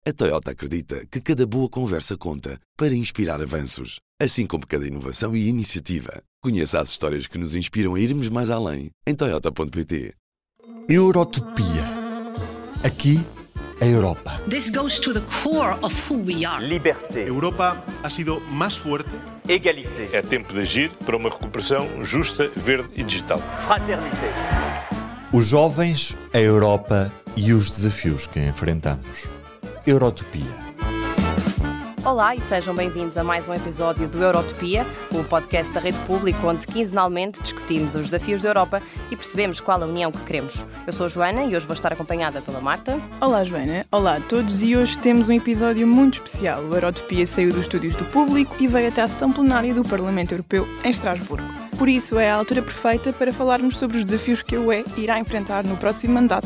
A Toyota acredita que cada boa conversa conta para inspirar avanços, assim como cada inovação e iniciativa. Conheça as histórias que nos inspiram a irmos mais além em toyota.pt. Eurotopia. Aqui, a Europa. This goes to the core of who we are. Liberté. Europa ha sido más fuerte. Égalité. É tempo de agir para uma recuperação justa, verde e digital. Fraternité. Os jovens, a Europa e os desafios que enfrentamos. Eurotopia. Olá e sejam bem-vindos a mais um episódio do Eurotopia, o podcast da Rede Pública, onde quinzenalmente discutimos os desafios da Europa e percebemos qual a união que queremos. Eu sou a Joana e hoje vou estar acompanhada pela Marta. Olá Joana, olá a todos e hoje temos um episódio muito especial. O Eurotopia saiu dos estúdios do Público e veio até à sessão plenária do Parlamento Europeu em Estrasburgo. Por isso é a altura perfeita para falarmos sobre os desafios que a UE irá enfrentar no próximo mandato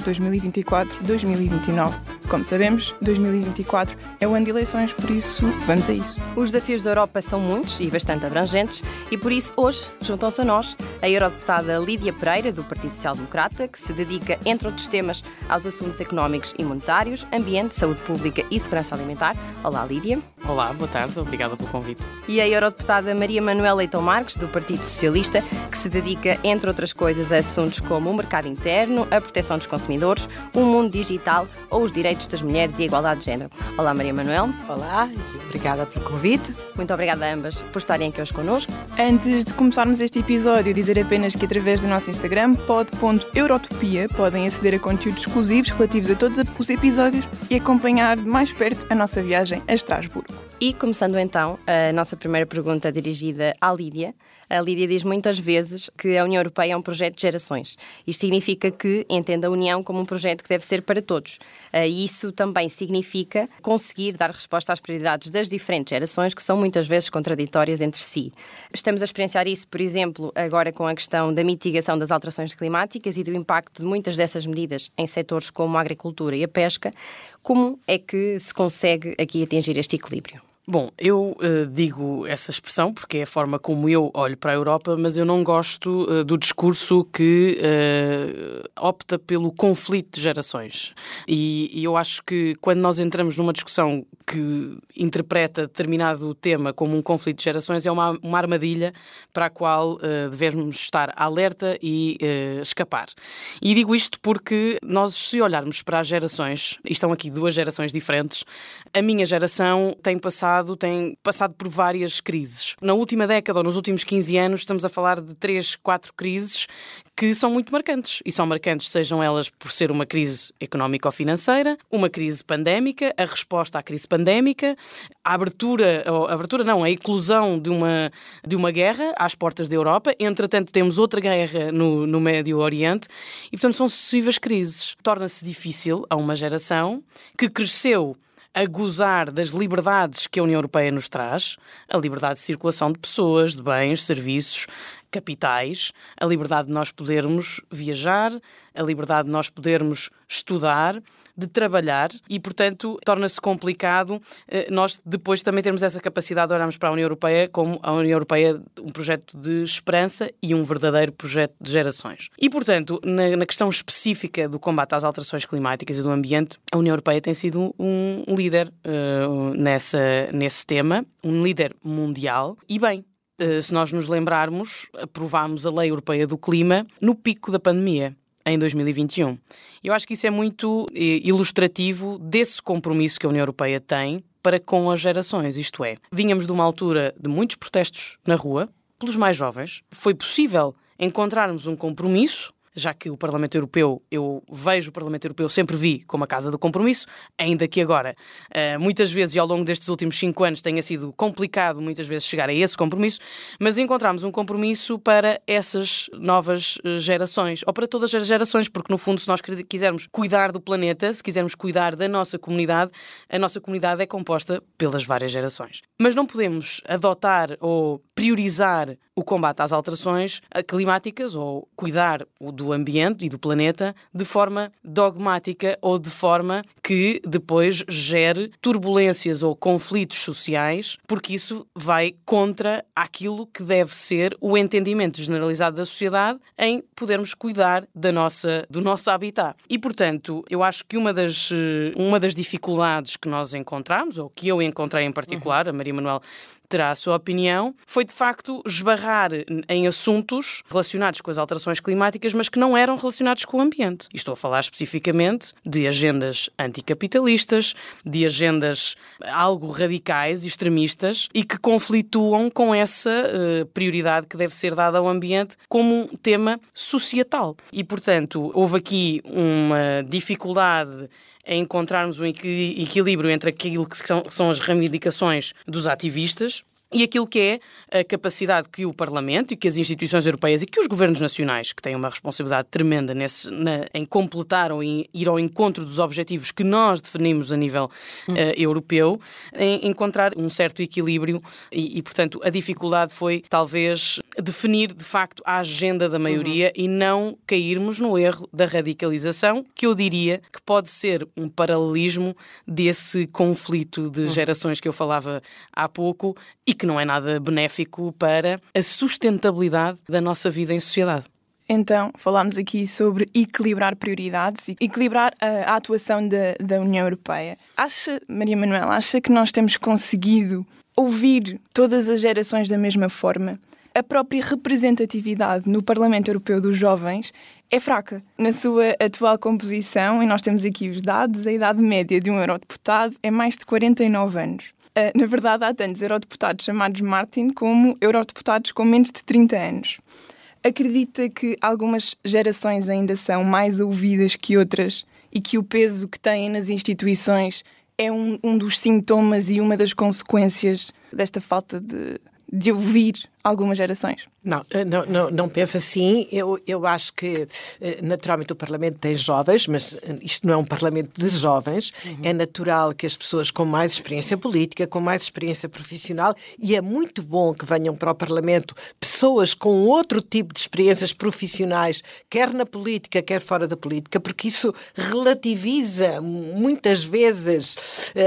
2024-2029. Como sabemos, 2024 é o ano de eleições, por isso vamos a isso. Os desafios da Europa são muitos e bastante abrangentes e por isso hoje juntam-se a nós a eurodeputada Lídia Pereira, do Partido Social Democrata, que se dedica, entre outros temas, aos assuntos económicos e monetários, ambiente, saúde pública e segurança alimentar. Olá, Lídia. Olá, boa tarde, obrigada pelo convite. E a eurodeputada Maria Manuela Leitão Marques, do Partido Socialista, que se dedica, entre outras coisas, a assuntos como o mercado interno, a proteção dos consumidores, o mundo digital ou os direitos das mulheres e a igualdade de género. Olá, Maria Manuel. Olá e obrigada pelo convite. Muito obrigada a ambas por estarem aqui hoje connosco. Antes de começarmos este episódio, dizer apenas que através do nosso Instagram, pod.eurotopia, podem aceder a conteúdos exclusivos relativos a todos os episódios e acompanhar de mais perto a nossa viagem a Estrasburgo. E começando então, a nossa primeira pergunta dirigida à Lídia. A Lídia diz muitas vezes que a União Europeia é um projeto de gerações. Isto significa que entende a União como um projeto que deve ser para todos. E isso também significa conseguir dar resposta às prioridades das diferentes gerações, que são muitas vezes contraditórias entre si. Estamos a experienciar isso, por exemplo, agora com a questão da mitigação das alterações climáticas e do impacto de muitas dessas medidas em setores como a agricultura e a pesca. Como é que se consegue aqui atingir este equilíbrio? Bom, eu digo essa expressão porque é a forma como eu olho para a Europa, mas eu não gosto do discurso que opta pelo conflito de gerações. E eu acho que quando nós entramos numa discussão que interpreta determinado tema como um conflito de gerações, é uma armadilha para a qual devemos estar alerta e escapar. E digo isto porque nós, se olharmos para as gerações, e estão aqui duas gerações diferentes, a minha geração tem passado por várias crises. Na última década ou nos últimos 15 anos estamos a falar de 3, 4 crises que são muito marcantes. E são marcantes, sejam elas por ser uma crise económico-financeira, uma crise pandémica, a resposta à crise pandémica, a eclosão de uma guerra às portas da Europa. Entretanto, temos outra guerra no Médio Oriente e, portanto, são sucessivas crises. Torna-se difícil a uma geração que cresceu a gozar das liberdades que a União Europeia nos traz, a liberdade de circulação de pessoas, de bens, serviços, capitais, a liberdade de nós podermos viajar, a liberdade de nós podermos estudar, de trabalhar e, portanto, torna-se complicado nós depois também termos essa capacidade de olharmos para a União Europeia como a União Europeia um projeto de esperança e um verdadeiro projeto de gerações. E, portanto, na questão específica do combate às alterações climáticas e do ambiente, a União Europeia tem sido um líder nesse tema, um líder mundial e, bem, se nós nos lembrarmos, aprovámos a Lei Europeia do Clima no pico da pandemia, em 2021. Eu acho que isso é muito ilustrativo desse compromisso que a União Europeia tem para com as gerações, isto é, vínhamos de uma altura de muitos protestos na rua, pelos mais jovens. Foi possível encontrarmos um compromisso, já que o Parlamento Europeu, eu vejo o Parlamento Europeu, sempre vi como a casa do compromisso, ainda que agora, muitas vezes e ao longo destes últimos 5 anos tenha sido complicado muitas vezes chegar a esse compromisso, mas encontramos um compromisso para essas novas gerações, ou para todas as gerações, porque no fundo se nós quisermos cuidar do planeta, se quisermos cuidar da nossa comunidade, a nossa comunidade é composta pelas várias gerações. Mas não podemos adotar ou priorizar o combate às alterações climáticas ou cuidar do ambiente e do planeta de forma dogmática ou de forma que depois gere turbulências ou conflitos sociais, porque isso vai contra aquilo que deve ser o entendimento generalizado da sociedade em podermos cuidar do nosso habitat. E, portanto, eu acho que uma das dificuldades que nós encontramos, ou que eu encontrei em particular, a Maria Manuel terá a sua opinião, foi de facto esbarrar em assuntos relacionados com as alterações climáticas, mas que não eram relacionados com o ambiente. E estou a falar especificamente de agendas anticapitalistas, de agendas algo radicais e extremistas e que conflituam com essa prioridade que deve ser dada ao ambiente como um tema societal. E, portanto, houve aqui uma dificuldade em encontrarmos um equilíbrio entre aquilo que são as reivindicações dos ativistas e aquilo que é a capacidade que o Parlamento e que as instituições europeias e que os governos nacionais, que têm uma responsabilidade tremenda em completar ou em ir ao encontro dos objetivos que nós definimos a nível europeu, em encontrar um certo equilíbrio e, portanto, a dificuldade foi, talvez, definir, de facto, a agenda da maioria e não cairmos no erro da radicalização, que eu diria que pode ser um paralelismo desse conflito de gerações que eu falava há pouco e que não é nada benéfico para a sustentabilidade da nossa vida em sociedade. Então, falámos aqui sobre equilibrar prioridades e equilibrar a atuação da União Europeia. Maria Manuel, acha que nós temos conseguido ouvir todas as gerações da mesma forma? A própria representatividade no Parlamento Europeu dos jovens é fraca. Na sua atual composição, e nós temos aqui os dados, a idade média de um eurodeputado é mais de 49 anos. Na verdade, há tantos eurodeputados chamados Martin como eurodeputados com menos de 30 anos. Acredita que algumas gerações ainda são mais ouvidas que outras e que o peso que têm nas instituições é um dos sintomas e uma das consequências desta falta de ouvir algumas gerações? Não penso assim. Eu acho que, naturalmente, o Parlamento tem jovens, mas isto não é um Parlamento de jovens. É natural que as pessoas com mais experiência política, com mais experiência profissional, e é muito bom que venham para o Parlamento pessoas com outro tipo de experiências profissionais, quer na política, quer fora da política, porque isso relativiza muitas vezes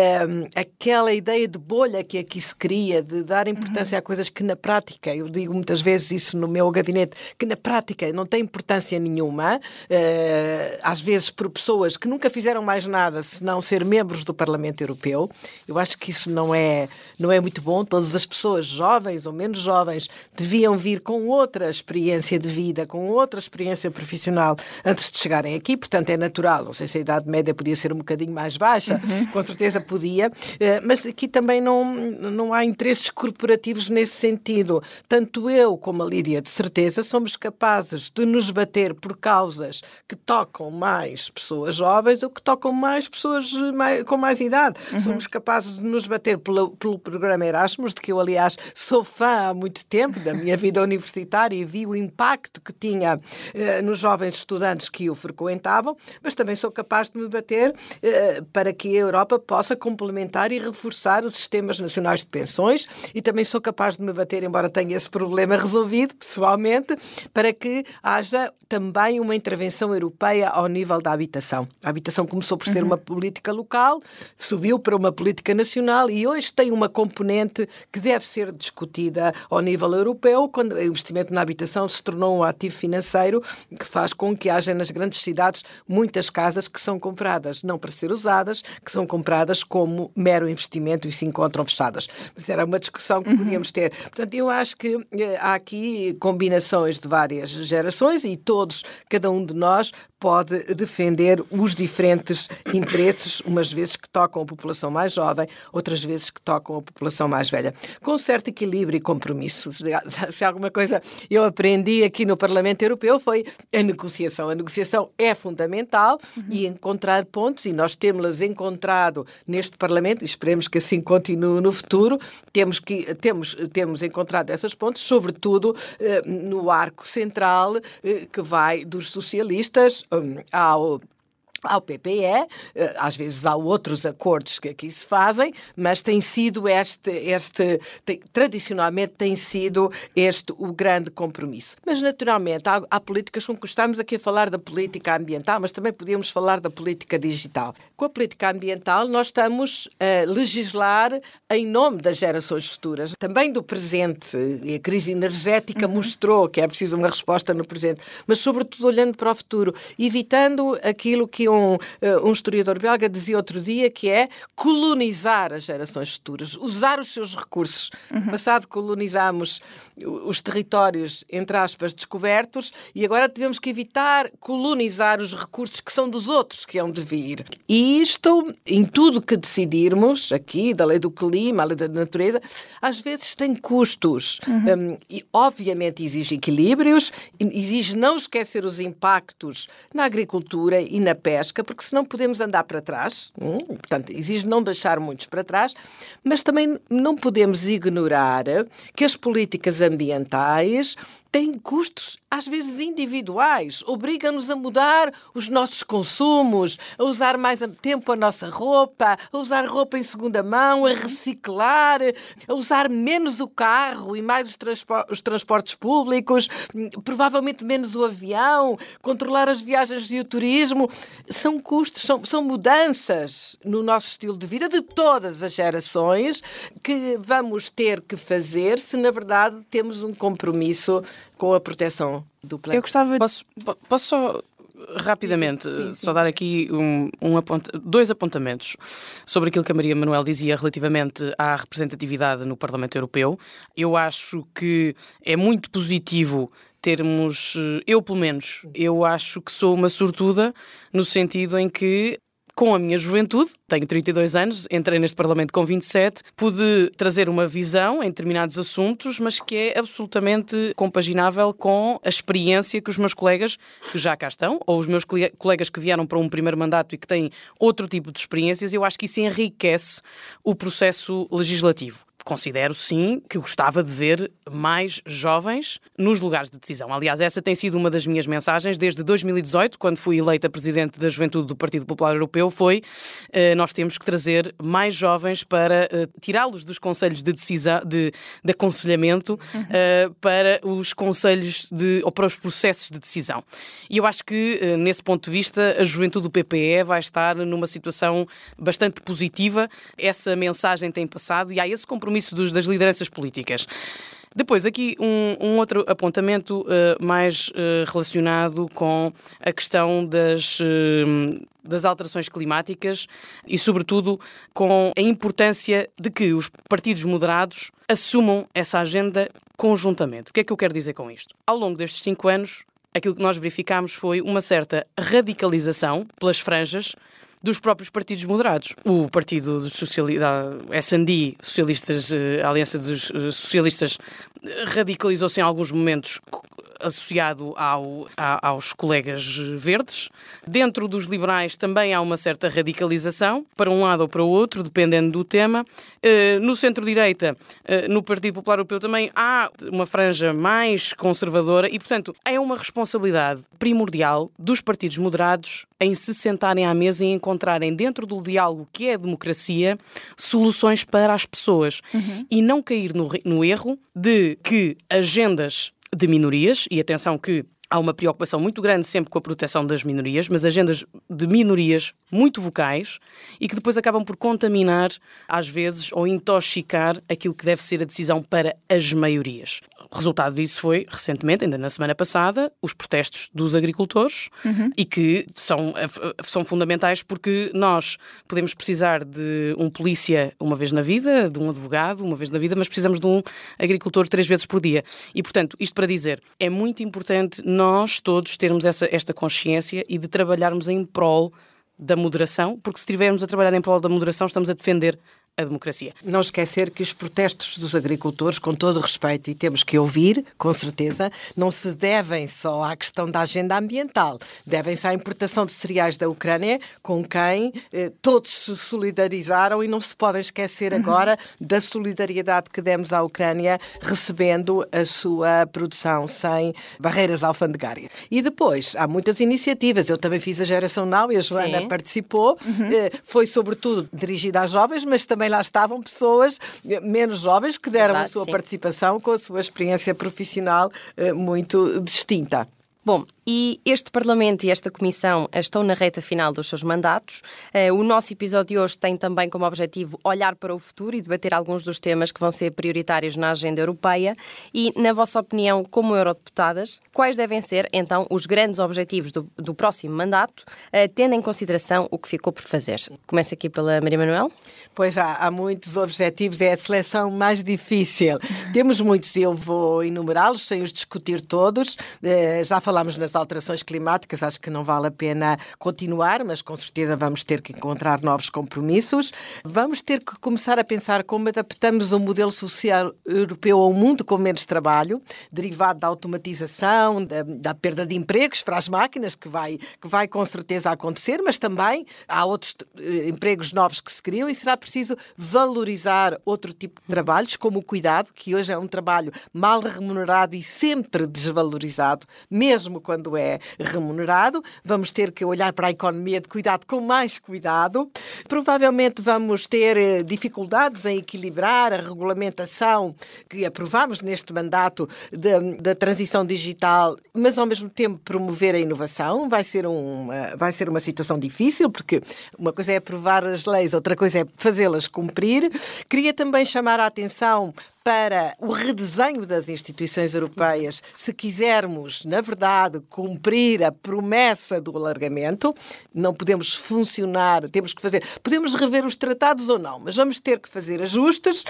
aquela ideia de bolha que aqui se cria, de dar importância a coisas que na prática, eu digo muitas vezes isso no meu gabinete, que na prática não tem importância nenhuma, às vezes por pessoas que nunca fizeram mais nada senão ser membros do Parlamento Europeu. Eu acho que isso não é muito bom. Todas as pessoas, jovens ou menos jovens, deviam vir com outra experiência de vida, com outra experiência profissional antes de chegarem aqui. Portanto, é natural. Não sei se a idade média podia ser um bocadinho mais baixa, com certeza podia, mas aqui também não há interesses corporativos nesse sentido. Tanto eu como a Lídia, de certeza, somos capazes de nos bater por causas que tocam mais pessoas jovens ou que tocam mais pessoas com mais idade. Somos capazes de nos bater pelo programa Erasmus, de que eu, aliás, sou fã há muito tempo da minha vida universitária e vi o impacto que tinha nos jovens estudantes que o frequentavam, mas também sou capaz de me bater para que a Europa possa complementar e reforçar os sistemas nacionais de pensões, e também sou capaz de me bater, embora tenha esse problema resolvido pessoalmente, para que haja também uma intervenção europeia ao nível da habitação. A habitação começou por ser uma política local, subiu para uma política nacional e hoje tem uma componente que deve ser discutida ao nível europeu, quando o investimento na habitação se tornou um ativo financeiro que faz com que haja nas grandes cidades muitas casas que são compradas não para ser usadas, que são compradas como mero investimento e se encontram fechadas. Mas era uma discussão que podíamos ter. Portanto, eu acho que há aqui combinações de várias gerações e cada um de nós pode defender os diferentes interesses, umas vezes que tocam a população mais jovem, outras vezes que tocam a população mais velha. Com um certo equilíbrio e compromisso. Se alguma coisa eu aprendi aqui no Parlamento Europeu foi a negociação. A negociação é fundamental e encontrar pontos, e nós temos-las encontrado neste Parlamento, e esperemos que assim continue no futuro. Temos encontrado essas pontes, sobretudo no arco central, que vai dos socialistas ao PPE, às vezes há outros acordos que aqui se fazem, mas tem sido tradicionalmente tem sido este o grande compromisso. Mas, naturalmente, há políticas com que estamos aqui a falar da política ambiental, mas também podíamos falar da política digital. Com a política ambiental, nós estamos a legislar em nome das gerações futuras, também do presente. E a crise energética mostrou que é preciso uma resposta no presente, mas, sobretudo, olhando para o futuro, evitando aquilo que um historiador belga dizia outro dia, que é colonizar as gerações futuras, usar os seus recursos. No passado colonizámos os territórios, entre aspas, descobertos, e agora tivemos que evitar colonizar os recursos que são dos outros, que hão de vir. E isto, em tudo que decidirmos, aqui, da lei do clima, a lei da natureza, às vezes tem custos. E, obviamente, exige equilíbrios, exige não esquecer os impactos na agricultura e na pesca, porque senão podemos andar para trás. Portanto, exige não deixar muitos para trás, mas também não podemos ignorar que as políticas ambientais têm custos, às vezes individuais, obrigam-nos a mudar os nossos consumos, a usar mais tempo a nossa roupa, a usar roupa em segunda mão, a reciclar, a usar menos o carro e mais os transportes públicos, provavelmente menos o avião, controlar as viagens e o turismo. São custos, são mudanças no nosso estilo de vida de todas as gerações que vamos ter que fazer se, na verdade, temos um compromisso com a proteção do planeta. Eu gostava... Posso só... Rapidamente, sim. Só dar aqui dois apontamentos sobre aquilo que a Maria Manuel dizia relativamente à representatividade no Parlamento Europeu. Eu acho que é muito positivo termos, eu pelo menos, eu acho que sou uma sortuda no sentido em que, com a minha juventude, tenho 32 anos, entrei neste Parlamento com 27, pude trazer uma visão em determinados assuntos, mas que é absolutamente compaginável com a experiência que os meus colegas, que já cá estão, ou os meus colegas que vieram para um primeiro mandato e que têm outro tipo de experiências. Eu acho que isso enriquece o processo legislativo. Considero, sim, que gostava de ver mais jovens nos lugares de decisão. Aliás, essa tem sido uma das minhas mensagens desde 2018, quando fui eleita Presidente da Juventude do Partido Popular Europeu, foi nós temos que trazer mais jovens para tirá-los dos conselhos de decisão, de aconselhamento, para os conselhos ou para os processos de decisão. E eu acho que, nesse ponto de vista, a juventude do PPE vai estar numa situação bastante positiva. Essa mensagem tem passado e há esse compromisso das lideranças políticas. Depois, aqui um outro apontamento mais relacionado com a questão das alterações climáticas e, sobretudo, com a importância de que os partidos moderados assumam essa agenda conjuntamente. O que é que eu quero dizer com isto? Ao longo destes 5 anos, aquilo que nós verificámos foi uma certa radicalização pelas franjas dos próprios partidos moderados. O Partido dos Socialistas, S&D, a Aliança dos Socialistas, radicalizou-se em alguns momentos associado aos colegas verdes. Dentro dos liberais também há uma certa radicalização, para um lado ou para o outro, dependendo do tema. No centro-direita, no Partido Popular Europeu, também há uma franja mais conservadora e, portanto, é uma responsabilidade primordial dos partidos moderados em se sentarem à mesa e encontrarem, dentro do diálogo que é a democracia, soluções para as pessoas. E não cair no erro de que agendas de minorias, e atenção que há uma preocupação muito grande sempre com a proteção das minorias, mas agendas de minorias muito vocais e que depois acabam por contaminar, às vezes, ou intoxicar aquilo que deve ser a decisão para as maiorias. O resultado disso foi, recentemente, ainda na semana passada, os protestos dos agricultores e que são fundamentais porque nós podemos precisar de um polícia uma vez na vida, de um advogado uma vez na vida, mas precisamos de um agricultor 3 vezes por dia. E, portanto, isto para dizer, é muito importante nós todos termos esta consciência e de trabalharmos em prol da moderação, porque se estivermos a trabalhar em prol da moderação, estamos a defender a democracia. Não esquecer que os protestos dos agricultores, com todo o respeito, e temos que ouvir, com certeza, não se devem só à questão da agenda ambiental, devem-se à importação de cereais da Ucrânia, com quem todos se solidarizaram, e não se podem esquecer agora da solidariedade que demos à Ucrânia recebendo a sua produção sem barreiras alfandegárias. E depois, há muitas iniciativas. Eu também fiz a Geração Now e a Joana participou. Foi sobretudo dirigida às jovens, mas também lá estavam pessoas menos jovens que deram a sua participação com a sua experiência profissional muito distinta. Bom, e este Parlamento e esta Comissão estão na reta final dos seus mandatos. O nosso episódio de hoje tem também como objetivo olhar para o futuro e debater alguns dos temas que vão ser prioritários na agenda europeia. E, na vossa opinião, como eurodeputadas, quais devem ser, então, os grandes objetivos do próximo mandato, tendo em consideração o que ficou por fazer? Começa aqui pela Maria Manuel. Pois há muitos objetivos, é a seleção mais difícil. Temos muitos, eu vou enumerá-los sem os discutir todos. Já falámos nas alterações climáticas, acho que não vale a pena continuar, mas com certeza vamos ter que encontrar novos compromissos. Vamos ter que começar a pensar como adaptamos o modelo social europeu a um mundo com menos trabalho, derivado da automatização, da perda de empregos para as máquinas, que vai com certeza acontecer, mas também há outros empregos novos que se criam e será preciso valorizar outro tipo de trabalhos, como o cuidado, que hoje é um trabalho mal remunerado e sempre desvalorizado, mesmo quando é remunerado. Vamos ter que olhar para a economia de cuidado com mais cuidado. Provavelmente vamos ter dificuldades em equilibrar a regulamentação que aprovamos neste mandato da transição digital, mas ao mesmo tempo promover a inovação. Vai ser uma situação difícil, porque uma coisa é aprovar as leis, outra coisa é fazê-las cumprir. Queria também chamar a atenção para o redesenho das instituições europeias, se quisermos, na verdade, cumprir a promessa do alargamento. Não podemos funcionar, podemos rever os tratados ou não, mas vamos ter que fazer ajustes.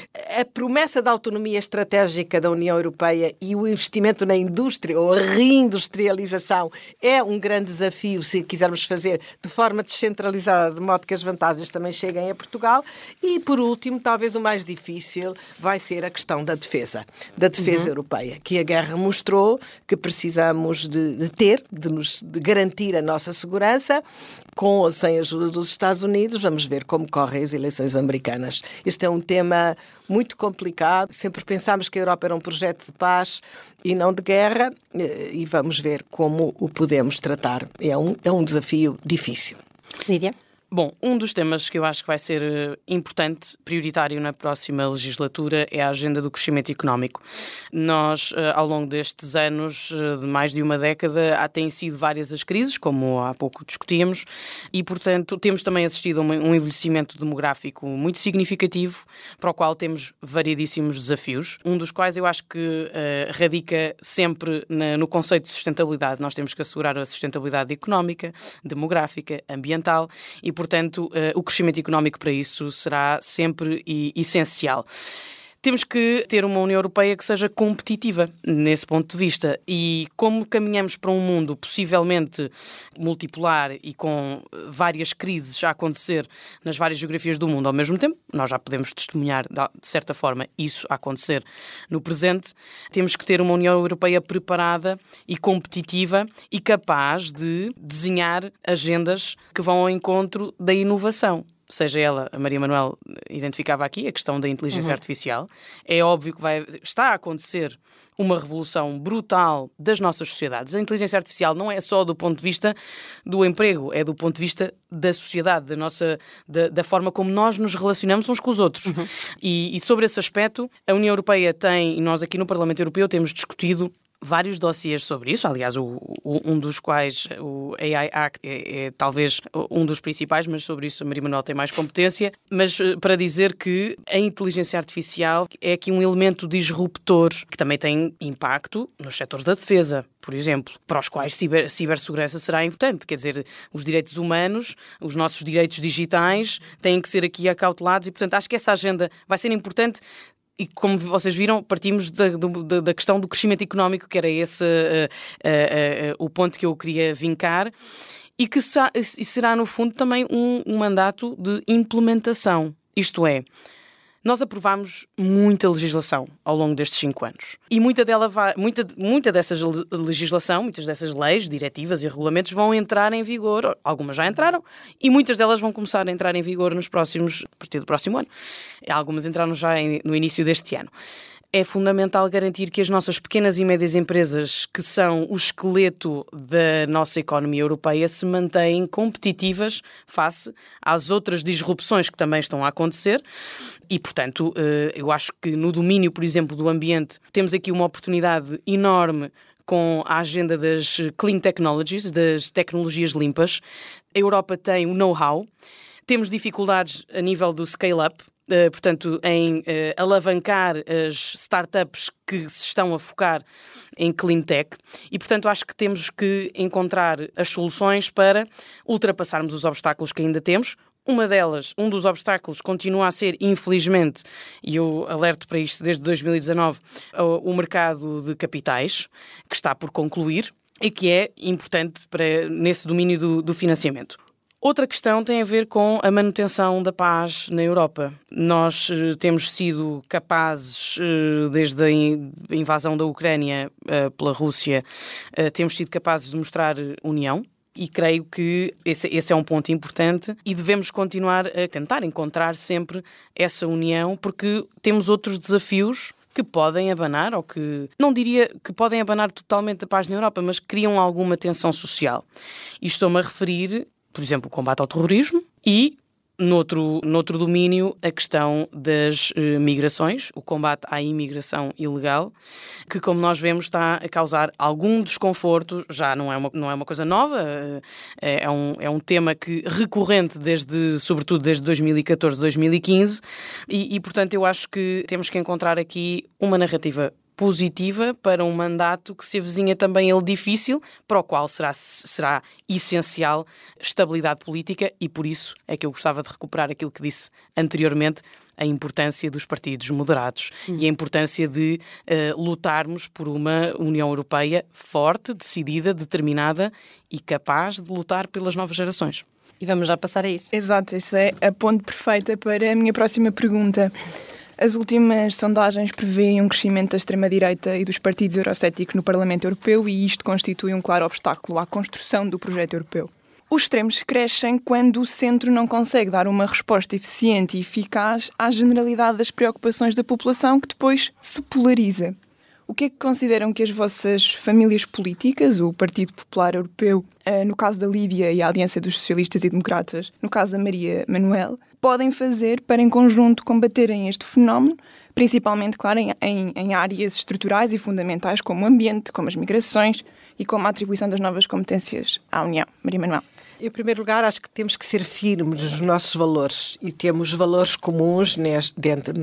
A promessa da autonomia estratégica da União Europeia e o investimento na indústria, ou a reindustrialização, é um grande desafio se quisermos fazer de forma descentralizada, de modo que as vantagens também cheguem a Portugal. E, por último, talvez o mais difícil vai ser a questão da defesa europeia, que a guerra mostrou que precisamos de garantir a nossa segurança, com ou sem a ajuda dos Estados Unidos. Vamos ver como correm as eleições americanas. Este é um tema muito complicado. Sempre pensámos que a Europa era um projeto de paz e não de guerra, e vamos ver como o podemos tratar. É um desafio difícil. Lídia? Bom, um dos temas que eu acho que vai ser importante, prioritário na próxima legislatura, é a agenda do crescimento económico. Nós, ao longo destes anos, de mais de uma década, têm sido várias as crises, como há pouco discutíamos, e, portanto, temos também assistido a um envelhecimento demográfico muito significativo, para o qual temos variedíssimos desafios, um dos quais eu acho que radica sempre no conceito de sustentabilidade. Nós temos que assegurar a sustentabilidade económica, demográfica, ambiental e, portanto, o crescimento económico para isso será sempre essencial. Temos que ter uma União Europeia que seja competitiva nesse ponto de vista, e como caminhamos para um mundo possivelmente multipolar e com várias crises a acontecer nas várias geografias do mundo ao mesmo tempo, nós já podemos testemunhar de certa forma isso a acontecer no presente. Temos que ter uma União Europeia preparada e competitiva e capaz de desenhar agendas que vão ao encontro da inovação. Seja ela, a Maria Manuel identificava aqui a questão da inteligência artificial. É óbvio que está a acontecer uma revolução brutal das nossas sociedades. A inteligência artificial não é só do ponto de vista do emprego, é do ponto de vista da sociedade, da forma como nós nos relacionamos uns com os outros. E sobre esse aspecto, a União Europeia tem, e nós aqui no Parlamento Europeu temos discutido vários dossiês sobre isso, aliás, um dos quais o AI Act é talvez um dos principais, mas sobre isso a Maria Manuel tem mais competência, mas para dizer que a inteligência artificial é aqui um elemento disruptor que também tem impacto nos setores da defesa, por exemplo, para os quais cibersegurança será importante. Quer dizer, os direitos humanos, os nossos direitos digitais têm que ser aqui acautelados e, portanto, acho que essa agenda vai ser importante. E como vocês viram, partimos da questão do crescimento económico, que era esse o ponto que eu queria vincar, e que será, no fundo, também um mandato de implementação. Isto é, nós aprovámos muita legislação ao longo destes 5 anos. E muita dessas legislação, muitas dessas leis, diretivas e regulamentos vão entrar em vigor, algumas já entraram, e muitas delas vão começar a entrar em vigor a partir do próximo ano. Algumas entraram já no início deste ano. É fundamental garantir que as nossas pequenas e médias empresas, que são o esqueleto da nossa economia europeia, se mantêm competitivas face às outras disrupções que também estão a acontecer. E, portanto, eu acho que no domínio, por exemplo, do ambiente, temos aqui uma oportunidade enorme com a agenda das clean technologies, das tecnologias limpas. A Europa tem o know-how. Temos dificuldades a nível do scale-up, portanto, em alavancar as startups que se estão a focar em clean tech e, portanto, acho que temos que encontrar as soluções para ultrapassarmos os obstáculos que ainda temos. Um dos obstáculos continua a ser, infelizmente, e eu alerto para isto desde 2019, o mercado de capitais, que está por concluir e que é importante nesse domínio do financiamento. Outra questão tem a ver com a manutenção da paz na Europa. Nós temos sido capazes, desde a invasão da Ucrânia pela Rússia, temos sido capazes de mostrar união. E creio que esse é um ponto importante e devemos continuar a tentar encontrar sempre essa união, porque temos outros desafios que podem abanar, ou que não diria que podem abanar totalmente a paz na Europa, mas criam alguma tensão social. E estou-me a referir, por exemplo, o combate ao terrorismo e, noutro domínio, a questão das migrações, o combate à imigração ilegal, que, como nós vemos, está a causar algum desconforto. Já não é uma coisa nova, é um tema recorrente sobretudo desde 2014, 2015, e, portanto, eu acho que temos que encontrar aqui uma narrativa positiva para um mandato que se avizinha também ele difícil, para o qual será essencial estabilidade política, e por isso é que eu gostava de recuperar aquilo que disse anteriormente, a importância dos partidos moderados e a importância de lutarmos por uma União Europeia forte, decidida, determinada e capaz de lutar pelas novas gerações. E vamos já passar a isso. Exato, isso é a ponte perfeita para a minha próxima pergunta. As últimas sondagens prevêem um crescimento da extrema-direita e dos partidos eurocéticos no Parlamento Europeu e isto constitui um claro obstáculo à construção do projeto europeu. Os extremos crescem quando o centro não consegue dar uma resposta eficiente e eficaz à generalidade das preocupações da população, que depois se polariza. O que é que consideram que as vossas famílias políticas, o Partido Popular Europeu, no caso da Lídia e a Aliança dos Socialistas e Democratas, no caso da Maria Manuel, podem fazer para, em conjunto, combaterem este fenómeno, principalmente, claro, em áreas estruturais e fundamentais como o ambiente, como as migrações e como a atribuição das novas competências à União? Maria Manuel. Em primeiro lugar, acho que temos que ser firmes nos nossos valores e temos valores comuns dentro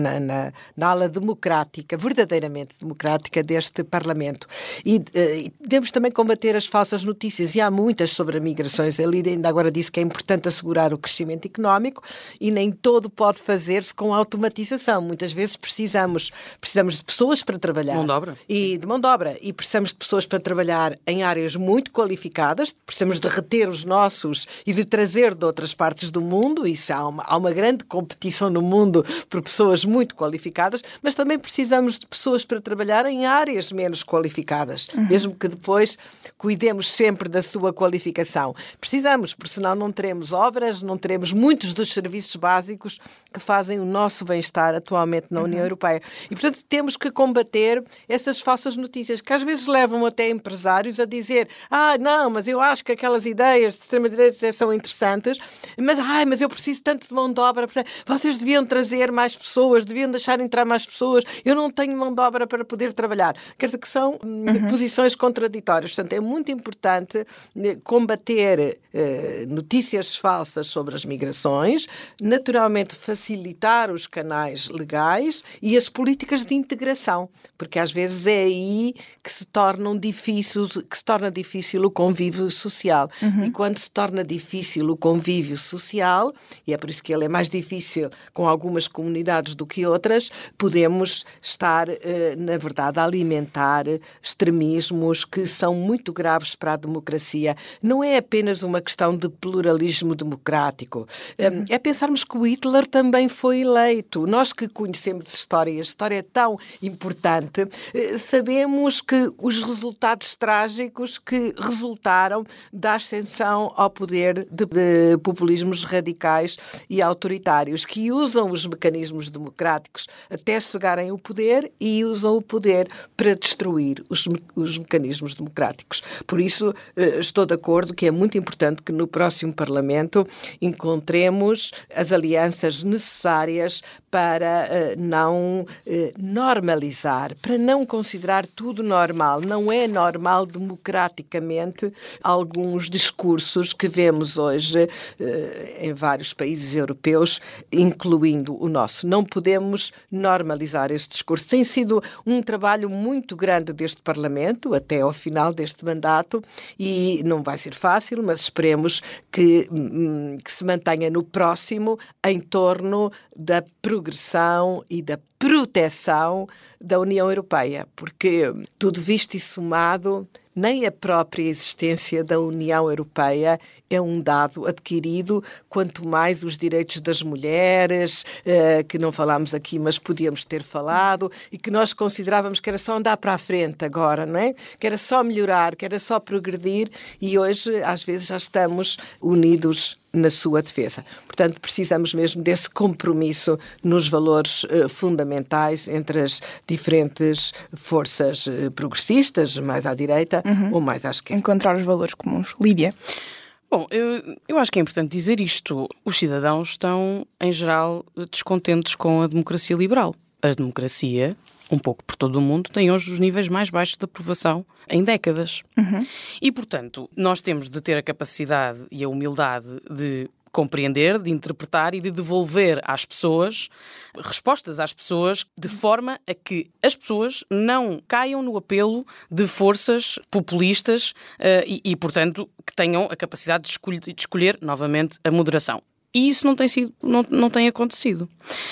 na ala democrática, verdadeiramente democrática deste Parlamento. E temos também combater as falsas notícias, e há muitas sobre migrações. A Lídia ainda agora disse que é importante assegurar o crescimento económico e nem todo pode fazer-se com automatização. Muitas vezes precisamos de pessoas para trabalhar. Mão de obra. E de mão de obra. E precisamos de pessoas para trabalhar em áreas muito qualificadas, precisamos de reter os nossos e de trazer de outras partes do mundo. Isso há uma grande competição no mundo por pessoas muito qualificadas, mas também precisamos de pessoas para trabalhar em áreas menos qualificadas, mesmo que depois cuidemos sempre da sua qualificação. Precisamos, porque senão não teremos obras, não teremos muitos dos serviços básicos que fazem o nosso bem-estar atualmente na União Europeia. E, portanto, temos que combater essas falsas notícias, que às vezes levam até empresários a dizer: não, mas eu acho que aquelas ideias de extrema-direita são interessantes, mas eu preciso tanto de mão de obra, vocês deviam trazer mais pessoas, deviam deixar entrar mais pessoas, eu não tenho mão de obra para poder trabalhar. Quer dizer que são posições contraditórias. Portanto, é muito importante combater notícias falsas sobre as migrações, naturalmente facilitar os canais legais e as políticas de integração, porque às vezes é aí que se torna difícil o convívio social. E quando se torna difícil o convívio social, e é por isso que ele é mais difícil com algumas comunidades do que outras, podemos estar, na verdade, a alimentar extremismos que são muito graves para a democracia. Não é apenas uma questão de pluralismo democrático. É pensarmos que o Hitler também foi eleito. Nós que conhecemos a história é tão importante, sabemos que os resultados trágicos que resultaram da ascensão ao poder de populismos radicais e autoritários, que usam os mecanismos democráticos até chegarem ao poder e usam o poder para destruir os mecanismos democráticos. Por isso, estou de acordo que é muito importante que no próximo Parlamento encontremos as alianças necessárias para não normalizar, para não considerar tudo normal. Não é normal democraticamente alguns discursos que vemos hoje em vários países europeus, incluindo o nosso. Não podemos normalizar este discurso. Tem sido um trabalho muito grande deste Parlamento até ao final deste mandato e não vai ser fácil, mas esperemos que se mantenha no próximo em torno da progressão e da proteção da União Europeia, porque tudo visto e somado, nem a própria existência da União Europeia é um dado adquirido, quanto mais os direitos das mulheres, que não falámos aqui, mas podíamos ter falado, e que nós considerávamos que era só andar para a frente agora, não é? Que era só melhorar, que era só progredir, e hoje, às vezes, já estamos unidos na sua defesa. Portanto, precisamos mesmo desse compromisso nos valores fundamentais entre as diferentes forças progressistas, mais à direita ou mais à esquerda. Encontrar os valores comuns. Lídia? Bom, eu acho que é importante dizer isto. Os cidadãos estão, em geral, descontentes com a democracia liberal. A democracia, um pouco por todo o mundo, tem hoje os níveis mais baixos de aprovação em décadas. E, portanto, nós temos de ter a capacidade e a humildade de compreender, de interpretar e de devolver às pessoas respostas às pessoas de forma a que as pessoas não caiam no apelo de forças populistas e, portanto, que tenham a capacidade de escolher novamente a moderação. E isso não tem acontecido.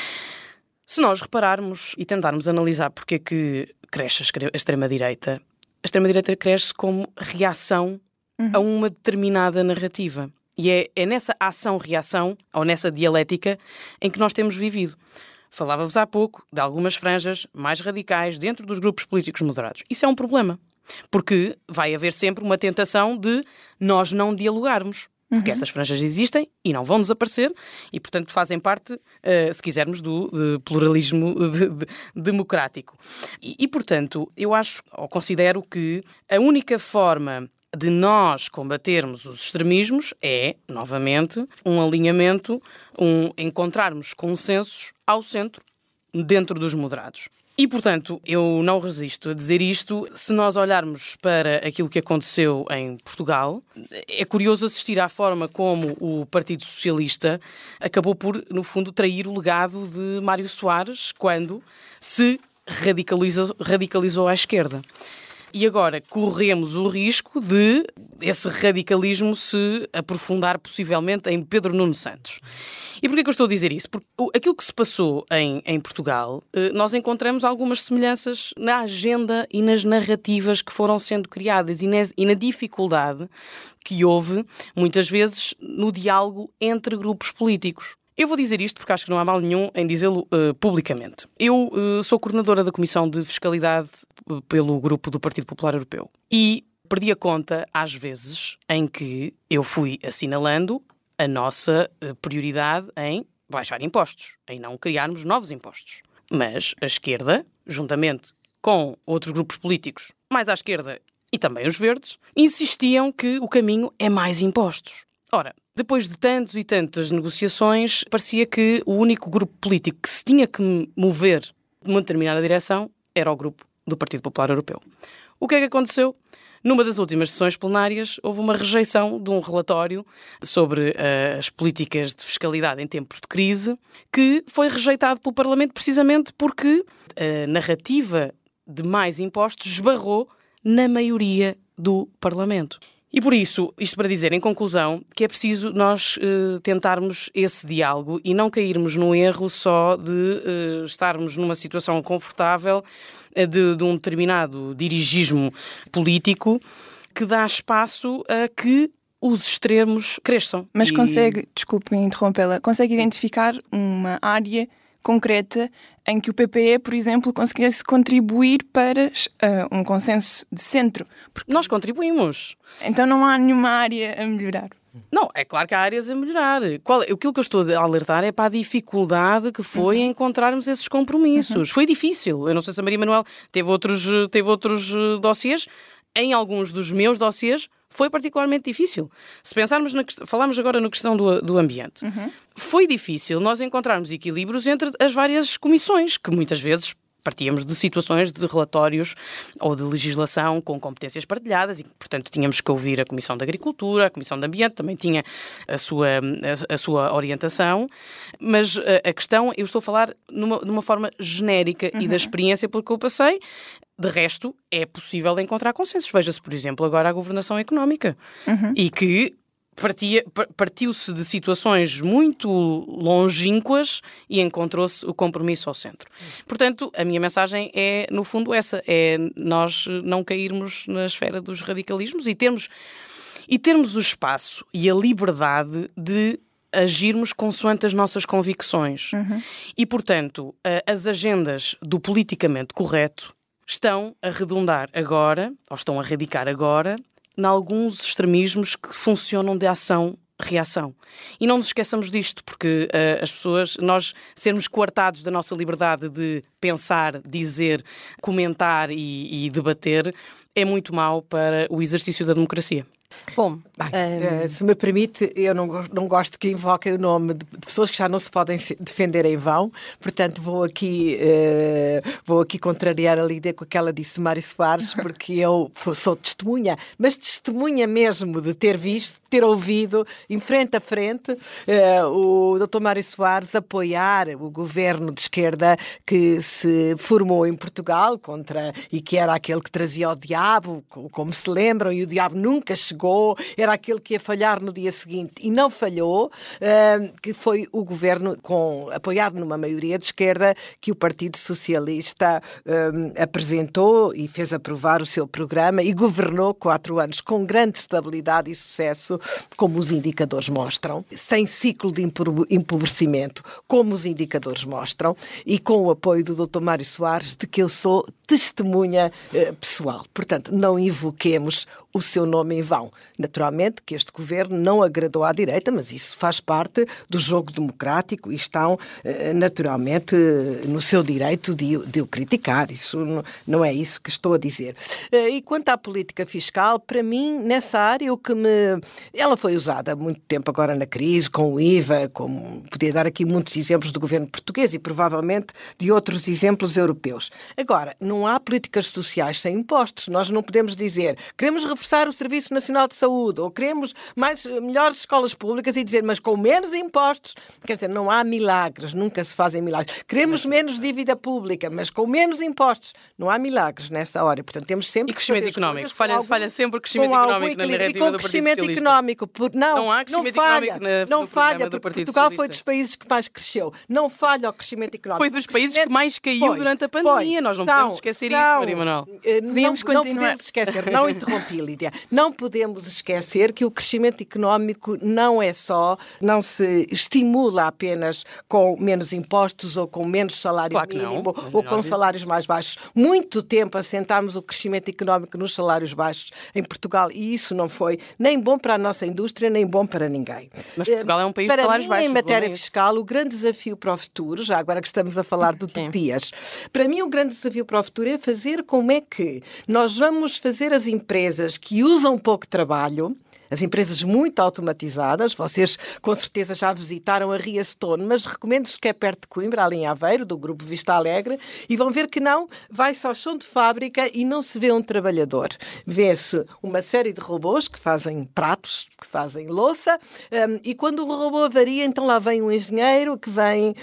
Se nós repararmos e tentarmos analisar porque é que cresce a extrema-direita cresce como reação a uma determinada narrativa. E é nessa ação-reação, ou nessa dialética, em que nós temos vivido. Falava-vos há pouco de algumas franjas mais radicais dentro dos grupos políticos moderados. Isso é um problema, porque vai haver sempre uma tentação de nós não dialogarmos. Porque essas franjas existem e não vão desaparecer e, portanto, fazem parte, se quisermos, do pluralismo democrático. E, portanto, eu acho, ou considero que a única forma de nós combatermos os extremismos é, novamente, um alinhamento, encontrarmos consensos ao centro, dentro dos moderados. E, portanto, eu não resisto a dizer isto. Se nós olharmos para aquilo que aconteceu em Portugal, é curioso assistir à forma como o Partido Socialista acabou por, no fundo, trair o legado de Mário Soares quando se radicalizou à esquerda. E agora corremos o risco de esse radicalismo se aprofundar possivelmente em Pedro Nuno Santos. E porquê que eu estou a dizer isso? Porque aquilo que se passou em Portugal, nós encontramos algumas semelhanças na agenda e nas narrativas que foram sendo criadas e na dificuldade que houve, muitas vezes, no diálogo entre grupos políticos. Eu vou dizer isto porque acho que não há mal nenhum em dizê-lo publicamente. Eu sou coordenadora da Comissão de Fiscalidade pelo grupo do Partido Popular Europeu e perdi a conta, às vezes, em que eu fui assinalando a nossa prioridade em baixar impostos, em não criarmos novos impostos. Mas a esquerda, juntamente com outros grupos políticos, mais à esquerda e também os verdes, insistiam que o caminho é mais impostos. Ora, depois de tantos e tantas negociações, parecia que o único grupo político que se tinha que mover numa determinada direção era o grupo do Partido Popular Europeu. O que é que aconteceu? Numa das últimas sessões plenárias, houve uma rejeição de um relatório sobre as políticas de fiscalidade em tempos de crise, que foi rejeitado pelo Parlamento precisamente porque a narrativa de mais impostos esbarrou na maioria do Parlamento. E por isso, isto para dizer, em conclusão, que é preciso nós tentarmos esse diálogo e não cairmos no erro só de estarmos numa situação confortável de um determinado dirigismo político que dá espaço a que os extremos cresçam. Mas consegue, desculpe interrompê-la, consegue identificar uma área concreta em que o PPE, por exemplo, conseguisse contribuir para um consenso de centro? Porque nós contribuímos. Então não há nenhuma área a melhorar? Não, é claro que há áreas a melhorar. Aquilo que eu estou a alertar é para a dificuldade que foi encontrarmos esses compromissos. Foi difícil. Eu não sei se a Maria Manuel teve outros dossiês. Em alguns dos meus dossiês foi particularmente difícil. Se pensarmos falamos agora na questão do ambiente. Foi difícil nós encontrarmos equilíbrios entre as várias comissões, que muitas vezes partíamos de situações de relatórios ou de legislação com competências partilhadas e, portanto, tínhamos que ouvir a Comissão de Agricultura, a Comissão de Ambiente também tinha a sua orientação, mas a questão, eu estou a falar de uma forma genérica e da experiência pelo que eu passei. De resto, é possível encontrar consensos. Veja-se, por exemplo, agora a governação económica e que partiu-se de situações muito longínquas e encontrou-se o compromisso ao centro. Portanto, a minha mensagem é, no fundo, essa. É nós não cairmos na esfera dos radicalismos e termos o espaço e a liberdade de agirmos consoante as nossas convicções. E, portanto, as agendas do politicamente correto estão a redundar agora, ou estão a radicar agora, em alguns extremismos que funcionam de ação-reação. E não nos esqueçamos disto, porque nós sermos coartados da nossa liberdade de pensar, dizer, comentar e debater, é muito mau para o exercício da democracia. Bom, se me permite, eu não gosto que invoquem o nome de pessoas que já não se podem defender em vão, portanto vou aqui contrariar a Lídia com o que ela disse, Mário Soares, porque eu sou testemunha, mas testemunha mesmo de ter visto, ter ouvido, em frente a frente, o Dr. Mário Soares apoiar o governo de esquerda que se formou em Portugal e que era aquele que trazia o diabo, como se lembram, e o diabo nunca chegou, era aquele que ia falhar no dia seguinte e não falhou, que foi o governo apoiado numa maioria de esquerda que o Partido Socialista apresentou e fez aprovar o seu programa e governou 4 anos com grande estabilidade e sucesso, como os indicadores mostram, sem ciclo de empobrecimento, como os indicadores mostram, e com o apoio do Dr. Mário Soares, de que eu sou testemunha pessoal. Portanto, não invoquemos o seu nome em vão. Naturalmente que este governo não agradou à direita, mas isso faz parte do jogo democrático e estão naturalmente no seu direito de o criticar. Isso não é isso que estou a dizer. E quanto à política fiscal, para mim, nessa área, ela foi usada há muito tempo agora na crise, com o IVA, podia dar aqui muitos exemplos do governo português e provavelmente de outros exemplos europeus. Agora, não há políticas sociais sem impostos. Nós não podemos dizer, queremos reforçar o Serviço Nacional de Saúde ou queremos melhores escolas públicas e dizer, mas com menos impostos. Quer dizer, não há milagres, nunca se fazem milagres. Queremos menos dívida pública, mas com menos impostos. Não há milagres nessa hora. Portanto, temos sempre... E crescimento económico. Falha sempre o crescimento económico na narrativa do Partido Socialista. Económico, não há crescimento económico não falha, do Partido Portugal Socialista. Foi dos países que mais cresceu. Não falha o crescimento económico. Foi dos países que mais caiu durante a pandemia. Nós não podemos esquecer isso, Maria Manuel. Não podemos esquecer. Não interrompi, Lídia. Não podemos esquecer que o crescimento económico não se estimula apenas com menos impostos ou com menos salário mínimo ou com salários mais baixos. Muito tempo assentámos o crescimento económico nos salários baixos em Portugal e isso não foi nem bom para a nossa indústria, nem bom para ninguém. Mas Portugal é um país de salários baixos. Em matéria fiscal, o grande desafio para o futuro, já agora que estamos a falar de utopias, para mim o grande desafio para o futuro é fazer como é que nós vamos fazer as empresas que usam pouco trabalho as empresas muito automatizadas. Vocês com certeza já visitaram a Ria Stone, mas recomendo-vos que é perto de Coimbra, ali em Aveiro, do grupo Vista Alegre, e vão ver que não, vai-se ao chão de fábrica e não se vê um trabalhador. Vê-se uma série de robôs que fazem pratos, que fazem louça, e quando o robô avaria, então lá vem um engenheiro que vem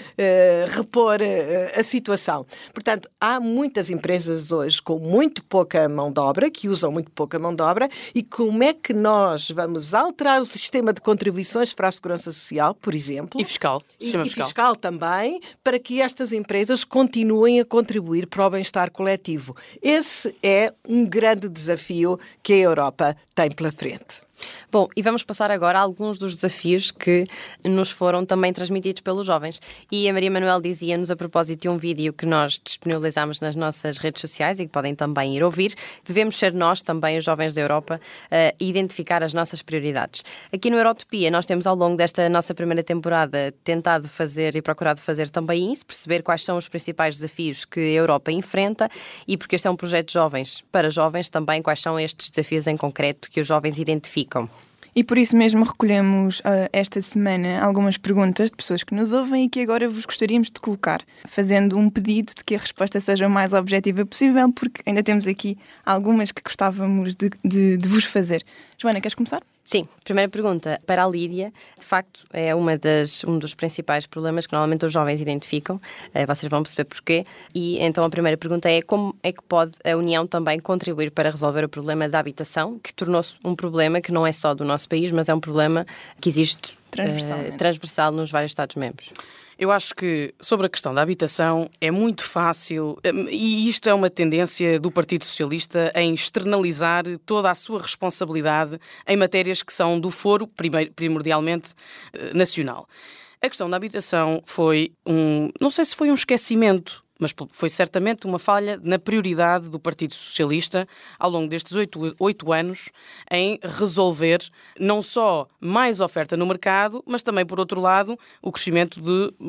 repor a situação. Portanto, há muitas empresas hoje com muito pouca mão de obra, que usam muito pouca mão de obra, e como é que nós vamos alterar o sistema de contribuições para a Segurança Social, por exemplo, e fiscal, e fiscal também, para que estas empresas continuem a contribuir para o bem-estar coletivo. Esse é um grande desafio que a Europa tem pela frente. Bom, e vamos passar agora a alguns dos desafios que nos foram também transmitidos pelos jovens. E a Maria Manuel dizia-nos, a propósito de um vídeo que nós disponibilizamos nas nossas redes sociais e que podem também ir ouvir, devemos ser nós, também os jovens da Europa, a identificar as nossas prioridades. Aqui no Eurotopia nós temos ao longo desta nossa primeira temporada tentado fazer e procurado fazer também isso, perceber quais são os principais desafios que a Europa enfrenta e porque este é um projeto de jovens, para jovens também, quais são estes desafios em concreto que os jovens identificam. E por isso mesmo recolhemos esta semana algumas perguntas de pessoas que nos ouvem e que agora vos gostaríamos de colocar, fazendo um pedido de que a resposta seja o mais objetiva possível, porque ainda temos aqui algumas que gostávamos de vos fazer. Joana, queres começar? Sim, primeira pergunta para a Lídia. De facto, é um dos principais problemas que normalmente os jovens identificam. Vocês vão perceber porquê. E então a primeira pergunta é como é que pode a União também contribuir para resolver o problema da habitação, que tornou-se um problema que não é só do nosso país, mas é um problema que existe transversal nos vários Estados-membros. Eu acho que, sobre a questão da habitação, é muito fácil, e isto é uma tendência do Partido Socialista, em externalizar toda a sua responsabilidade em matérias que são do foro, primordialmente, nacional. A questão da habitação foi não sei se foi um esquecimento, mas foi certamente uma falha na prioridade do Partido Socialista ao longo destes 8 anos em resolver não só mais oferta no mercado, mas também, por outro lado, o crescimento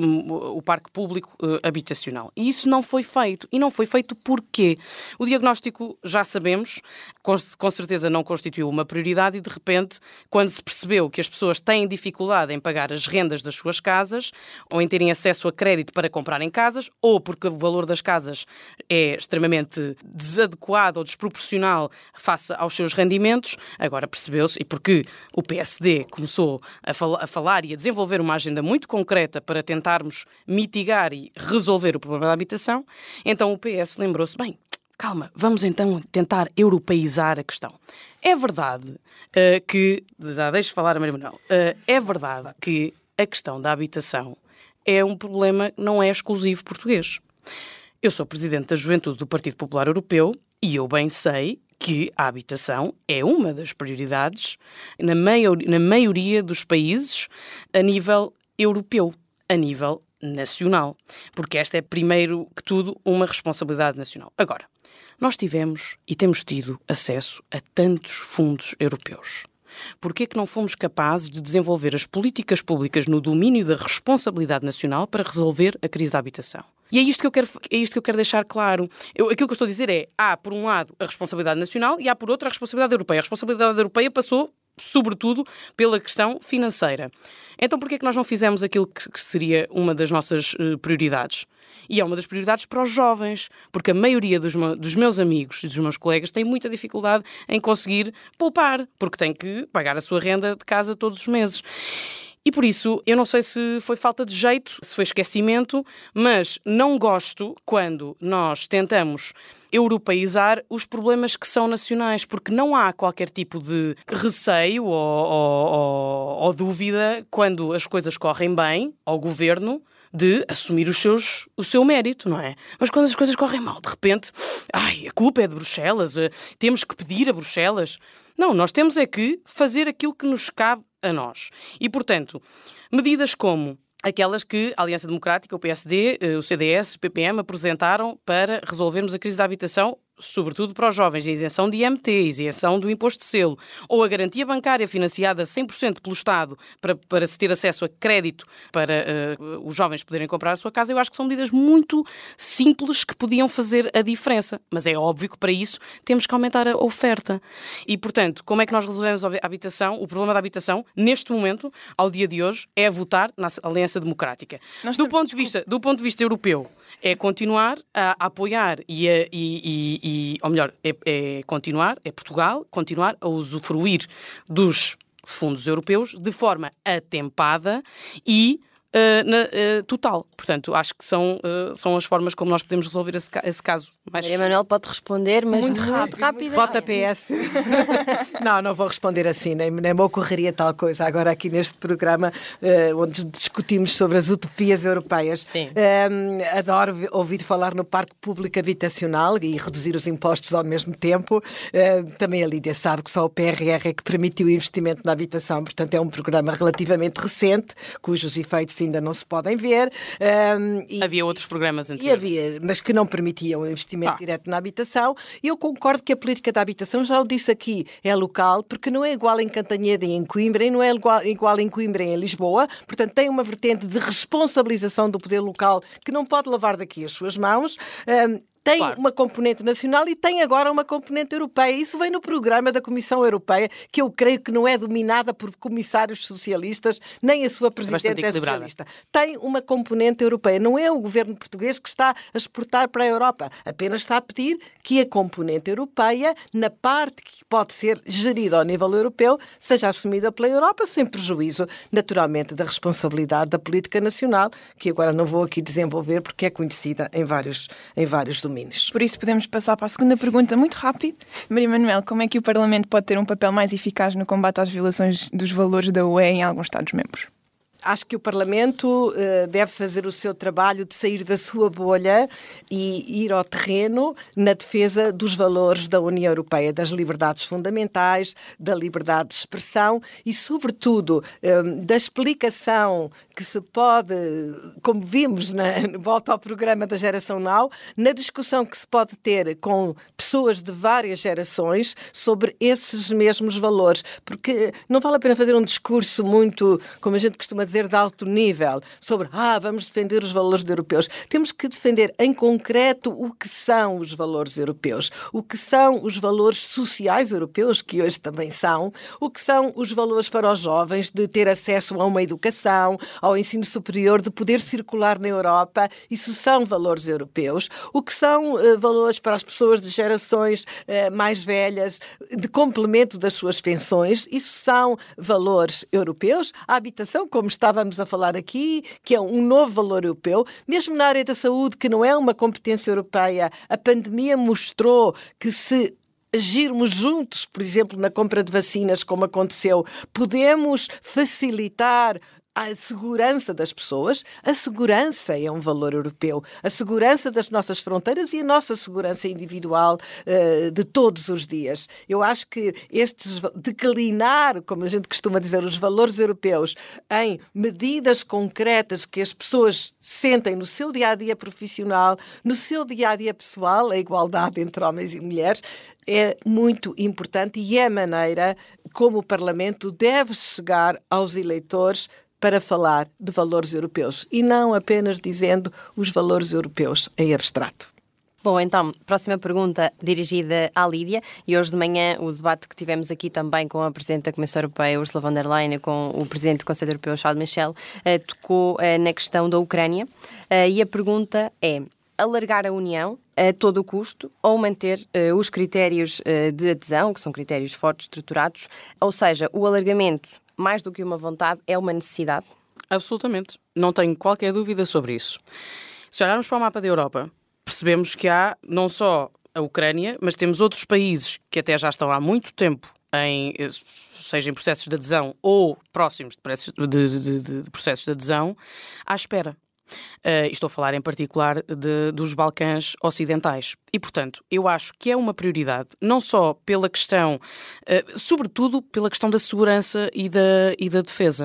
do parque público habitacional. E isso não foi feito. E não foi feito porquê? O diagnóstico, já sabemos, com certeza não constituiu uma prioridade e, de repente, quando se percebeu que as pessoas têm dificuldade em pagar as rendas das suas casas ou em terem acesso a crédito para comprarem casas, ou porque o valor das casas é extremamente desadequado ou desproporcional face aos seus rendimentos, agora percebeu-se, e porque o PSD começou a falar e a desenvolver uma agenda muito concreta para tentarmos mitigar e resolver o problema da habitação, então o PS lembrou-se, bem, calma, vamos então tentar europeizar a questão. É verdade que, já deixo falar a Maria Manuel, é verdade que a questão da habitação é um problema que não é exclusivo português. Eu sou presidente da Juventude do Partido Popular Europeu e eu bem sei que a habitação é uma das prioridades na maioria dos países a nível europeu, a nível nacional, porque esta é, primeiro que tudo, uma responsabilidade nacional. Agora, nós tivemos e temos tido acesso a tantos fundos europeus. Porquê que não fomos capazes de desenvolver as políticas públicas no domínio da responsabilidade nacional para resolver a crise da habitação? E é isto que eu quero deixar claro. Aquilo que eu estou a dizer é, há, por um lado, a responsabilidade nacional e há, por outro, a responsabilidade europeia. A responsabilidade europeia passou, sobretudo, pela questão financeira. Então, porquê que nós não fizemos aquilo que seria uma das nossas prioridades? E é uma das prioridades para os jovens, porque a maioria dos meus amigos e dos meus colegas tem muita dificuldade em conseguir poupar, porque tem que pagar a sua renda de casa todos os meses. E por isso, eu não sei se foi falta de jeito, se foi esquecimento, mas não gosto quando nós tentamos europeizar os problemas que são nacionais, porque não há qualquer tipo de receio ou dúvida quando as coisas correm bem ao governo de assumir o seu mérito, não é? Mas quando as coisas correm mal, de repente, a culpa é de Bruxelas, temos que pedir a Bruxelas. Não, nós temos é que fazer aquilo que nos cabe a nós. E, portanto, medidas como aquelas que a Aliança Democrática, o PSD, o CDS, o PPM apresentaram para resolvermos a crise da habitação sobretudo para os jovens, a isenção de IMT, a isenção do imposto de selo, ou a garantia bancária financiada 100% pelo Estado para se ter acesso a crédito para os jovens poderem comprar a sua casa, eu acho que são medidas muito simples que podiam fazer a diferença. Mas é óbvio que para isso temos que aumentar a oferta. E, portanto, como é que nós resolvemos a habitação? O problema da habitação, neste momento, ao dia de hoje, é votar na Aliança Democrática. Do ponto de vista europeu, é continuar a apoiar Portugal continuar a usufruir dos fundos europeus de forma atempada e total. Portanto, acho que são as formas como nós podemos resolver esse caso. Maria Manuel pode responder, mas muito rápido. Vota PS. Não vou responder assim, nem me ocorreria tal coisa. Agora aqui neste programa, onde discutimos sobre as utopias europeias, adoro ouvir falar no Parque Público Habitacional e reduzir os impostos ao mesmo tempo. Também a Lídia sabe que só o PRR é que permitiu o investimento na habitação, portanto é um programa relativamente recente, cujos efeitos ainda não se podem ver. Havia outros programas anteriores. Mas que não permitiam o investimento direto na habitação. E eu concordo que a política da habitação, já o disse aqui, é local, porque não é igual em Cantanhede e em Coimbra, e não é igual em Coimbra e em Lisboa. Portanto, tem uma vertente de responsabilização do poder local que não pode lavar daqui as suas mãos. Tem uma componente nacional e tem agora uma componente europeia. Isso vem no programa da Comissão Europeia, que eu creio que não é dominada por comissários socialistas, nem a sua presidente é socialista. Tem uma componente europeia. Não é o governo português que está a exportar para a Europa. Apenas está a pedir que a componente europeia, na parte que pode ser gerida ao nível europeu, seja assumida pela Europa, sem prejuízo, naturalmente, da responsabilidade da política nacional, que agora não vou aqui desenvolver, porque é conhecida em vários domínios. Por isso podemos passar para a segunda pergunta muito rápido. Maria Manuel, como é que o Parlamento pode ter um papel mais eficaz no combate às violações dos valores da UE em alguns Estados-membros? Acho que o Parlamento deve fazer o seu trabalho de sair da sua bolha e ir ao terreno na defesa dos valores da União Europeia, das liberdades fundamentais, da liberdade de expressão e, sobretudo, da explicação que se pode, como vimos volta ao programa da Geração Now, na discussão que se pode ter com pessoas de várias gerações sobre esses mesmos valores. Porque não vale a pena fazer um discurso muito, como a gente costuma dizer, de alto nível, sobre vamos defender os valores europeus. Temos que defender em concreto o que são os valores europeus, o que são os valores sociais europeus, que hoje também são, o que são os valores para os jovens de ter acesso a uma educação, ao ensino superior, de poder circular na Europa. Isso são valores europeus. O que são valores para as pessoas de gerações mais velhas, de complemento das suas pensões. Isso são valores europeus. A habitação, como estávamos a falar aqui, que é um novo valor europeu. Mesmo na área da saúde, que não é uma competência europeia, a pandemia mostrou que se agirmos juntos, por exemplo, na compra de vacinas, como aconteceu, podemos facilitar a segurança das pessoas. A segurança é um valor europeu. A segurança das nossas fronteiras e a nossa segurança individual de todos os dias. Eu acho que declinar, como a gente costuma dizer, os valores europeus em medidas concretas que as pessoas sentem no seu dia-a-dia profissional, no seu dia-a-dia pessoal, a igualdade entre homens e mulheres, é muito importante e é a maneira como o Parlamento deve chegar aos eleitores para falar de valores europeus e não apenas dizendo os valores europeus em abstrato. Bom, então, próxima pergunta dirigida à Lídia. E hoje de manhã o debate que tivemos aqui também com a Presidente da Comissão Europeia, Ursula von der Leyen, e com o Presidente do Conselho Europeu, Charles Michel, tocou na questão da Ucrânia. E a pergunta é: alargar a União a todo o custo ou manter os critérios de adesão, que são critérios fortes, estruturados, ou seja, o alargamento, mais do que uma vontade, é uma necessidade? Absolutamente. Não tenho qualquer dúvida sobre isso. Se olharmos para o mapa da Europa, percebemos que há não só a Ucrânia, mas temos outros países que até já estão há muito tempo seja em processos de adesão ou próximos de processos de adesão, à espera. Estou a falar em particular dos Balcãs Ocidentais. E, portanto, eu acho que é uma prioridade, não só pela questão, sobretudo pela questão da segurança e da defesa.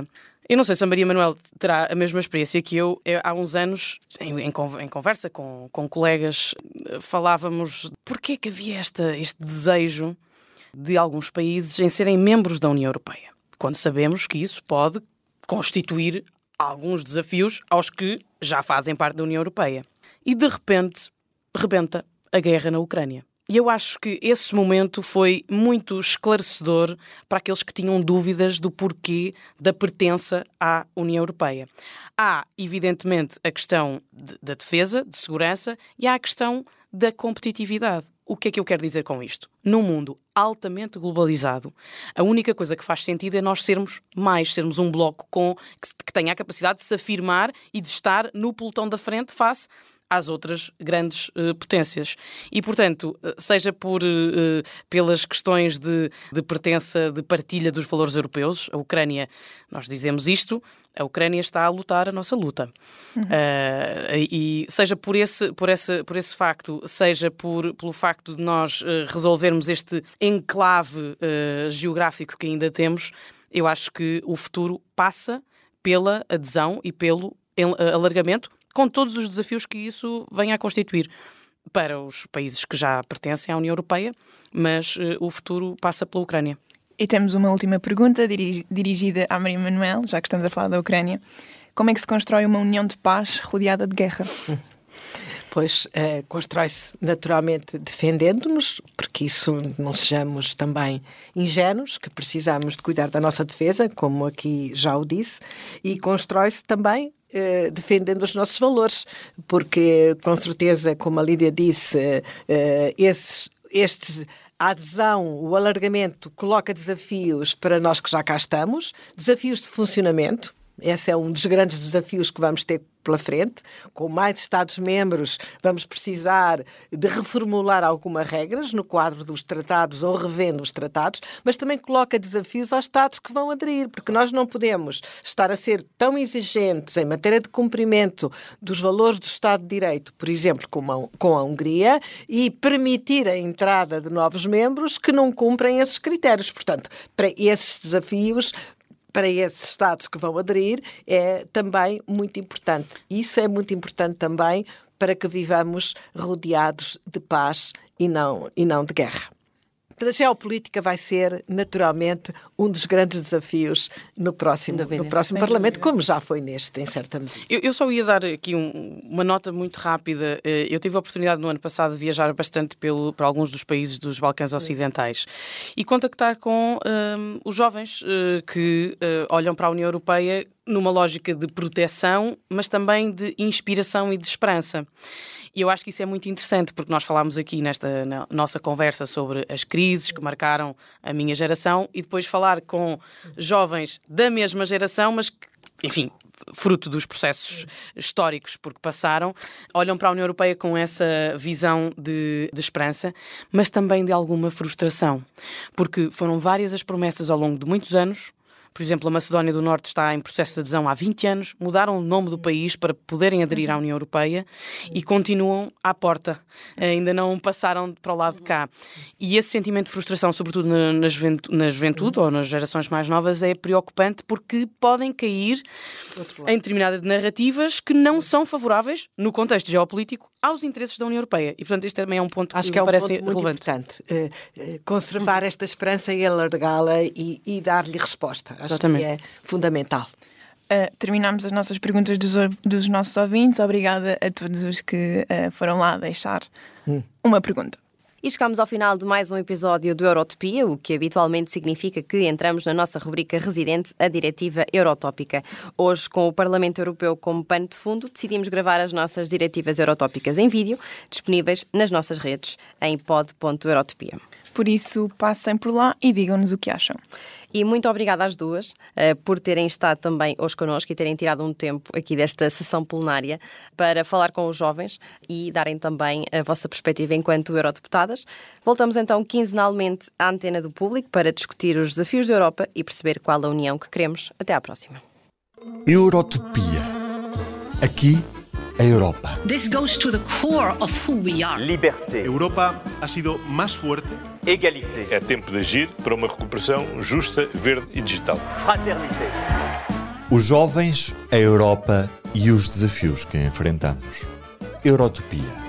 Eu não sei se a Maria Manuel terá a mesma experiência que eu. Há uns anos, em conversa com colegas, falávamos porquê é que havia este desejo de alguns países em serem membros da União Europeia, quando sabemos que isso pode constituir alguns desafios aos que já fazem parte da União Europeia. E de repente, rebenta a guerra na Ucrânia. E eu acho que esse momento foi muito esclarecedor para aqueles que tinham dúvidas do porquê da pertença à União Europeia. Há, evidentemente, a questão da defesa, de segurança, e há a questão da competitividade. O que é que eu quero dizer com isto? Num mundo altamente globalizado, a única coisa que faz sentido é nós sermos um bloco que tenha a capacidade de se afirmar e de estar no pelotão da frente face às outras grandes potências. E, portanto, seja pelas questões de pertença, de partilha dos valores europeus, a Ucrânia, nós dizemos isto, a Ucrânia está a lutar a nossa luta. E seja por esse facto, seja pelo facto de nós resolvermos este enclave geográfico que ainda temos, eu acho que o futuro passa pela adesão e pelo alargamento, com todos os desafios que isso vem a constituir para os países que já pertencem à União Europeia, mas o futuro passa pela Ucrânia. E temos uma última pergunta dirigida à Maria Manuel, já que estamos a falar da Ucrânia. Como é que se constrói uma união de paz rodeada de guerra? Pois constrói-se naturalmente defendendo-nos, porque isso não sejamos também ingênuos, que precisamos de cuidar da nossa defesa, como aqui já o disse, e constrói-se também defendendo os nossos valores, porque com certeza, como a Lídia disse, a adesão, o alargamento coloca desafios para nós que já cá estamos, desafios de funcionamento. Esse é um dos grandes desafios que vamos ter pela frente. Com mais Estados-membros, vamos precisar de reformular algumas regras no quadro dos tratados ou revendo os tratados, mas também coloca desafios aos Estados que vão aderir, porque nós não podemos estar a ser tão exigentes em matéria de cumprimento dos valores do Estado de Direito, por exemplo, com a Hungria, e permitir a entrada de novos membros que não cumprem esses critérios. Portanto, para esses desafios, para esses Estados que vão aderir, é também muito importante. Isso é muito importante também para que vivamos rodeados de paz e não de guerra. A geopolítica vai ser, naturalmente, um dos grandes desafios no próximo Parlamento, como já foi neste, em certa medida. Eu só ia dar aqui uma nota muito rápida. Eu tive a oportunidade no ano passado de viajar bastante para alguns dos países dos Balcãs Ocidentais e contactar com os jovens que olham para a União Europeia numa lógica de proteção, mas também de inspiração e de esperança. E eu acho que isso é muito interessante, porque nós falámos aqui na nossa conversa sobre as crises que marcaram a minha geração e depois falar com jovens da mesma geração, mas que, enfim, fruto dos processos históricos porque passaram, olham para a União Europeia com essa visão de esperança, mas também de alguma frustração, porque foram várias as promessas ao longo de muitos anos. Por exemplo, a Macedónia do Norte está em processo de adesão há 20 anos, mudaram o nome do país para poderem aderir à União Europeia e continuam à porta. Ainda não passaram para o lado de cá. E esse sentimento de frustração, sobretudo na juventude ou nas gerações mais novas, é preocupante porque podem cair em determinadas narrativas que não são favoráveis, no contexto geopolítico, aos interesses da União Europeia. E, portanto, este também é um ponto que me parece relevante. Muito importante. Conservar esta esperança e alargá-la e dar-lhe resposta. Acho que é fundamental. Terminamos as nossas perguntas dos nossos ouvintes. Obrigada a todos os que foram lá deixar uma pergunta. E chegamos ao final de mais um episódio do Eurotopia, o que habitualmente significa que entramos na nossa rubrica residente, a Diretiva Eurotópica. Hoje, com o Parlamento Europeu como pano de fundo, decidimos gravar as nossas diretivas eurotópicas em vídeo, disponíveis nas nossas redes, em pod.eurotopia. Por isso, passem por lá e digam-nos o que acham. E muito obrigada às duas por terem estado também hoje connosco e terem tirado um tempo aqui desta sessão plenária para falar com os jovens e darem também a vossa perspectiva enquanto eurodeputadas. Voltamos então quinzenalmente à antena do público para discutir os desafios da Europa e perceber qual a união que queremos. Até à próxima. Eurotopia. Aqui, a Europa. This goes to the core of who we are. Liberté. Europa ha sido más fuerte. Égalité. É tempo de agir para uma recuperação justa, verde e digital. Fraternité. Os jovens, a Europa e os desafios que enfrentamos. Eurotopia.